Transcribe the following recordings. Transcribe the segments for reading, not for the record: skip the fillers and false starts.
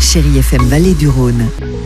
Chérie FM Vallée du Rhône.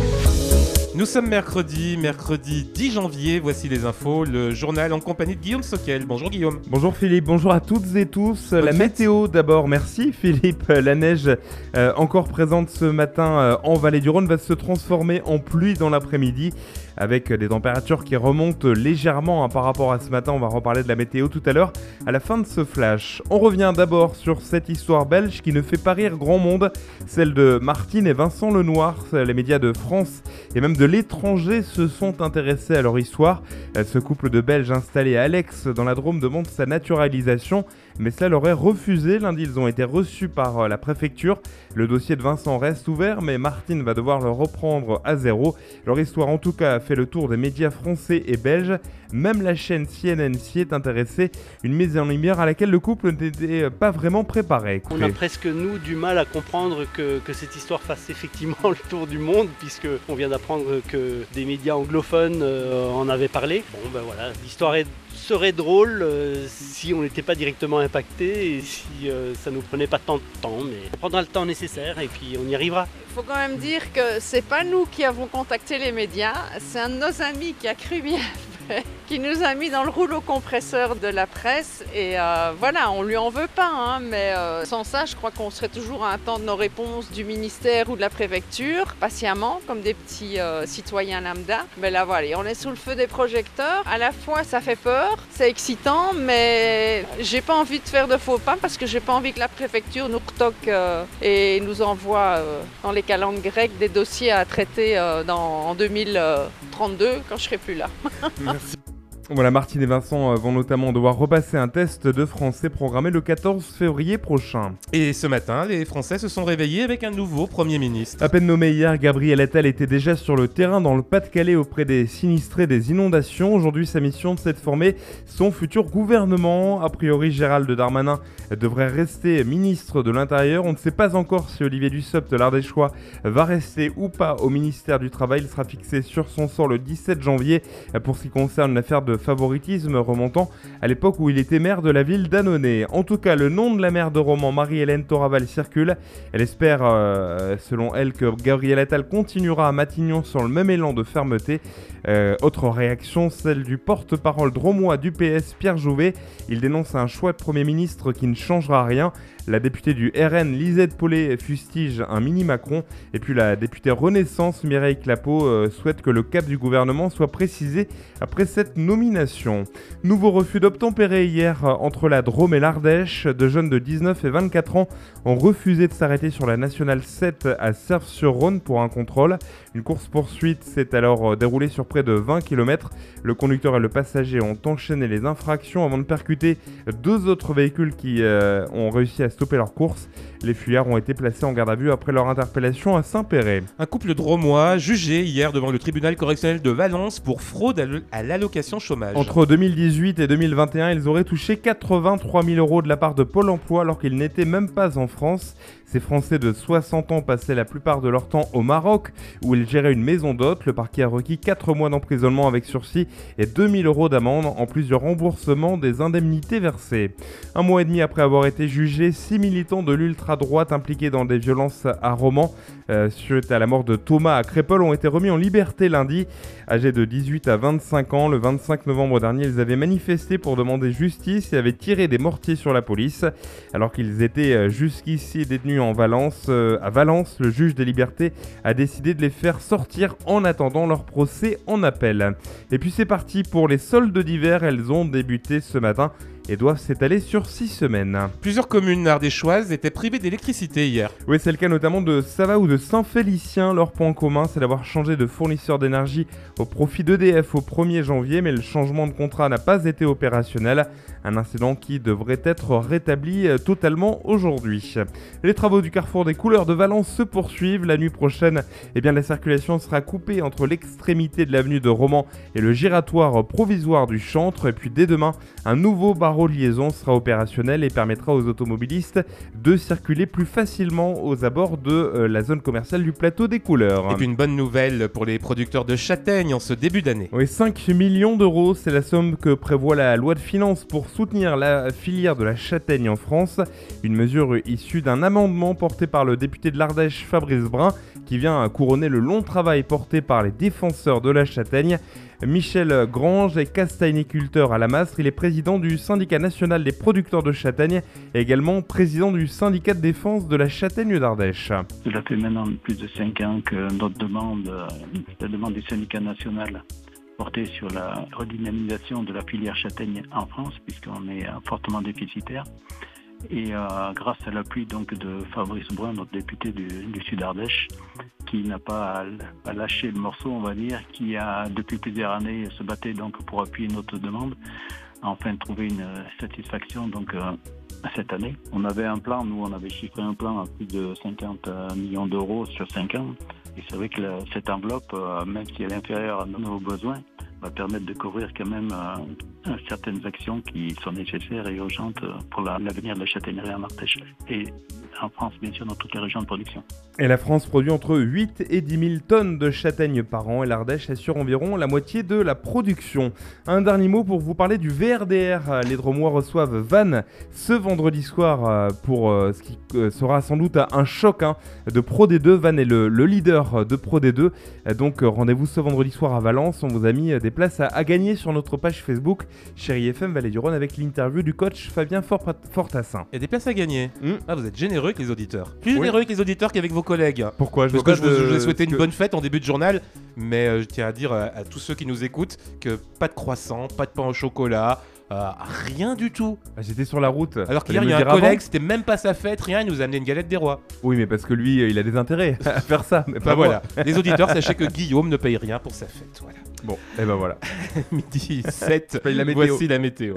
Nous sommes mercredi 10 janvier, voici les infos, le journal en compagnie de Guillaume Soquel. Bonjour Guillaume. Bonjour Philippe, bonjour à toutes et tous. Bonne la fête. météo d'abord, merci Philippe. La neige encore présente ce matin en Vallée du Rhône va se transformer en pluie dans l'après-midi avec des températures qui remontent légèrement par rapport à ce matin. On va reparler de la météo tout à l'heure à la fin de ce flash. On revient d'abord sur cette histoire belge qui ne fait pas rire grand monde, celle de Martine et Vincent Lenoir. Les médias de France et même de l'étranger se sont intéressés à leur histoire. Ce couple de Belges installé à Alex dans la Drôme demande sa naturalisation, mais cela leur est refusé. Lundi, ils ont été reçus par la préfecture. Le dossier de Vincent reste ouvert, mais Martine va devoir le reprendre à zéro. Leur histoire en tout cas a fait le tour des médias français et belges. Même la chaîne CNN s'y est intéressée, une mise en lumière à laquelle le couple n'était pas vraiment préparé. On a presque, nous, du mal à comprendre que cette histoire fasse effectivement le tour du monde, puisqu'on vient d'apprendre que des médias anglophones en avaient parlé. Bon, ben voilà, l'histoire serait drôle si on n'était pas directement impacté et si ça nous prenait pas tant de temps, mais on prendra le temps nécessaire et puis on y arrivera. Il faut quand même dire que c'est pas nous qui avons contacté les médias, c'est un de nos amis qui a cru bien fait, qui nous a mis dans le rouleau compresseur de la presse et voilà, on lui en veut pas, hein, mais sans ça je crois qu'on serait toujours à attendre nos réponses du ministère ou de la préfecture, patiemment, comme des petits citoyens lambda. Mais là voilà, on est sous le feu des projecteurs, à la fois ça fait peur, c'est excitant, mais j'ai pas envie de faire de faux pas parce que j'ai pas envie que la préfecture nous retoque et nous envoie dans les calendes grecques des dossiers à traiter en 2032 quand je serai plus là. Merci. Voilà, Martine et Vincent vont notamment devoir repasser un test de français programmé le 14 février prochain. Et ce matin, les Français se sont réveillés avec un nouveau Premier ministre. À peine nommé hier, Gabriel Attal était déjà sur le terrain dans le Pas-de-Calais auprès des sinistrés des inondations. Aujourd'hui, sa mission, c'est de former son futur gouvernement. A priori, Gérald Darmanin devrait rester ministre de l'Intérieur. On ne sait pas encore si Olivier Dussopt, l'Ardéchois, va rester ou pas au ministère du Travail. Il sera fixé sur son sort le 17 janvier pour ce qui concerne l'affaire de favoritisme remontant à l'époque où il était maire de la ville d'Annonay. En tout cas, le nom de la maire de Romans, Marie-Hélène Toraval, circule. Elle espère, selon elle, que Gabriel Attal continuera à Matignon sur le même élan de fermeté. Autre réaction, celle du porte-parole dromois du PS, Pierre Jouvet. Il dénonce un choix de Premier ministre qui ne changera rien. La députée du RN, Lisette Paulet, fustige un mini-Macron. Et puis la députée Renaissance, Mireille Clapeau, souhaite que le cap du gouvernement soit précisé après cette nomination. Nouveau refus d'obtempérer hier entre la Drôme et l'Ardèche. Deux jeunes de 19 et 24 ans ont refusé de s'arrêter sur la Nationale 7 à Serves-sur-Rhône pour un contrôle. Une course-poursuite s'est alors déroulée sur près de 20 km. Le conducteur et le passager ont enchaîné les infractions avant de percuter deux autres véhicules qui ont réussi à stopper leur course. Les fuyards ont été placés en garde à vue après leur interpellation à Saint-Péret. Un couple drômois jugé hier devant le tribunal correctionnel de Valence pour fraude à l'allocation chômage. Entre 2018 et 2021, ils auraient touché 83 000 € de la part de Pôle emploi alors qu'ils n'étaient même pas en France. Ces Français de 60 ans passaient la plupart de leur temps au Maroc où ils géraient une maison d'hôte. Le parquet a requis 4 mois d'emprisonnement avec sursis et 2 000 € d'amende en plus du remboursement des indemnités versées. Un mois et demi après avoir été jugés, 6 militants de l'ultra-droite impliqués dans des violences à Romans suite à la mort de Thomas à Crépol ont été remis en liberté lundi. Âgés de 18 à 25 ans, le 25 novembre dernier, ils avaient manifesté pour demander justice et avaient tiré des mortiers sur la police. Alors qu'ils étaient jusqu'ici détenus à Valence, le juge des libertés a décidé de les faire sortir en attendant leur procès en appel. Et puis c'est parti pour les soldes d'hiver, elles ont débuté ce matin et doivent s'étaler sur 6 semaines. Plusieurs communes ardéchoises étaient privées d'électricité hier. Oui, c'est le cas notamment de Sava ou de Saint-Félicien. Leur point commun, c'est d'avoir changé de fournisseur d'énergie au profit d'EDF au 1er janvier, mais le changement de contrat n'a pas été opérationnel. Un incident qui devrait être rétabli totalement aujourd'hui. Les travaux du carrefour des couleurs de Valence se poursuivent. La nuit prochaine, la circulation sera coupée entre l'extrémité de l'avenue de Romans et le giratoire provisoire du Chantre. Et puis dès demain, un nouveau barreau barreau de liaison sera opérationnel et permettra aux automobilistes de circuler plus facilement aux abords de la zone commerciale du plateau des Couleurs. Et puis une bonne nouvelle pour les producteurs de châtaignes en ce début d'année. Oui, 5 millions d'euros, c'est la somme que prévoit la loi de finances pour soutenir la filière de la châtaigne en France. Une mesure issue d'un amendement porté par le député de l'Ardèche Fabrice Brun qui vient couronner le long travail porté par les défenseurs de la châtaigne. Michel Grange est castaigniculteur à la Mastre, il est président du syndicat national des producteurs de châtaignes et également président du syndicat de défense de la châtaigne d'Ardèche. Cela fait maintenant plus de 5 ans que notre demande, la demande du syndicat national portait sur la redynamisation de la filière châtaigne en France, puisqu'on est fortement déficitaire. Et grâce à l'appui donc de Fabrice Brun, notre député du Sud Ardèche, qui n'a pas lâché le morceau, on va dire, qui a depuis plusieurs années se battait donc pour appuyer notre demande, a enfin trouvé une satisfaction donc cette année. On avait un plan, nous on avait chiffré un plan à plus de 50 millions d'euros sur 5 ans. Et c'est vrai que cette enveloppe, même si elle est inférieure à nos besoins, va permettre de couvrir quand même certaines actions qui sont nécessaires et urgentes pour l'avenir de la châtaignerie en Ardèche et en France, bien sûr, dans toutes les régions de production. Et la France produit entre 8 et 10 000 tonnes de châtaignes par an et l'Ardèche assure environ la moitié de la production. Un dernier mot pour vous parler du VRDR. Les Drômois reçoivent Vannes ce vendredi soir pour ce qui sera sans doute un choc de Pro D2. Vannes est le leader de Pro D2. Donc rendez-vous ce vendredi soir à Valence. On vous a mis des places à gagner sur notre page Facebook Chérie FM Vallée du Rhône avec l'interview du coach Fabien Fortassin. Et des places à gagner. Ah, vous êtes généreux avec les auditeurs. Plus généreux avec les auditeurs qu'avec vos collègues. Pourquoi? Parce que je vous ai souhaité une bonne fête en début de journal, mais je tiens à dire à tous ceux qui nous écoutent que pas de croissant, pas de pain au chocolat, rien du tout. J'étais sur la route. Alors qu'hier, il y a un collègue, c'était même pas sa fête, rien, il nous a amené une galette des rois. Oui, mais parce que lui, il a des intérêts à faire ça. Mais pas voilà. Les auditeurs, sachez que Guillaume ne paye rien pour sa fête. Voilà. Bon, et ben voilà. Midi 7, la voici la météo.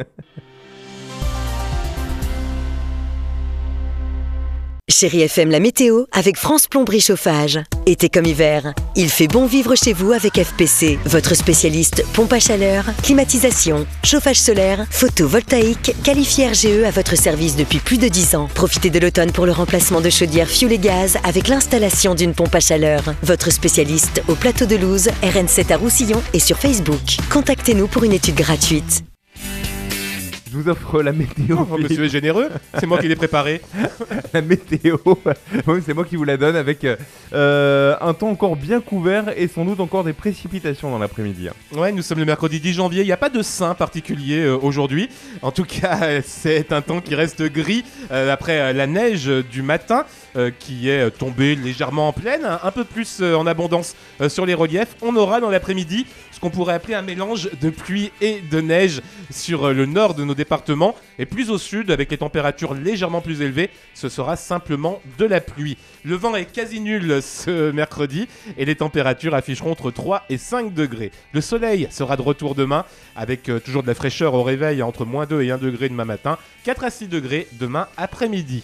Chérie FM, la météo avec France Plomberie Chauffage. Été comme hiver, il fait bon vivre chez vous avec FPC, votre spécialiste pompe à chaleur, climatisation, chauffage solaire, photovoltaïque, qualifié RGE à votre service depuis plus de 10 ans. Profitez de l'automne pour le remplacement de chaudières fioul et gaz avec l'installation d'une pompe à chaleur. Votre spécialiste au plateau de Louz, RN7 à Roussillon et sur Facebook. Contactez-nous pour une étude gratuite. Je vous offre la météo. Oh, monsieur est généreux, c'est moi qui l'ai préparé. La météo, oui, c'est moi qui vous la donne avec un temps encore bien couvert et sans doute encore des précipitations dans l'après-midi. Ouais, nous sommes le mercredi 10 janvier, il n'y a pas de saint particulier aujourd'hui. En tout cas, c'est un temps qui reste gris après la neige du matin qui est tombée légèrement en plaine, un peu plus en abondance sur les reliefs. On aura dans l'après-midi ce qu'on pourrait appeler un mélange de pluie et de neige sur le nord de nos départements et plus au sud avec les températures légèrement plus élevées, ce sera simplement de la pluie. Le vent est quasi nul ce mercredi et les températures afficheront entre 3 et 5 degrés. Le soleil sera de retour demain avec toujours de la fraîcheur au réveil entre -2 et 1 degré demain matin, 4 à 6 degrés demain après-midi.